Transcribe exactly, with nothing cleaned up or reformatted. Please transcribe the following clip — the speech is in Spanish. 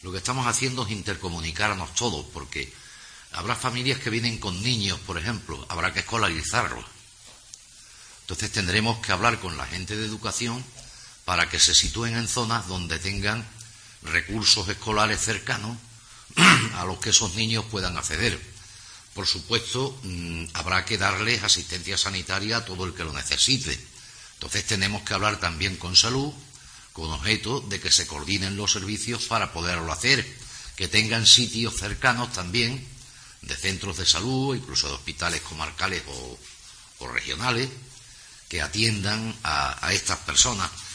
lo que estamos haciendo es intercomunicarnos todos, porque habrá familias que vienen con niños, por ejemplo, habrá que escolarizarlos. Entonces tendremos que hablar con la gente de educación para que se sitúen en zonas donde tengan recursos escolares cercanos a los que esos niños puedan acceder. Por supuesto, mmm, habrá que darles asistencia sanitaria a todo el que lo necesite. Entonces tenemos que hablar también con salud, con objeto de que se coordinen los servicios para poderlo hacer, que tengan sitios cercanos también de centros de salud, incluso de hospitales comarcales o, o regionales, que atiendan a, a estas personas.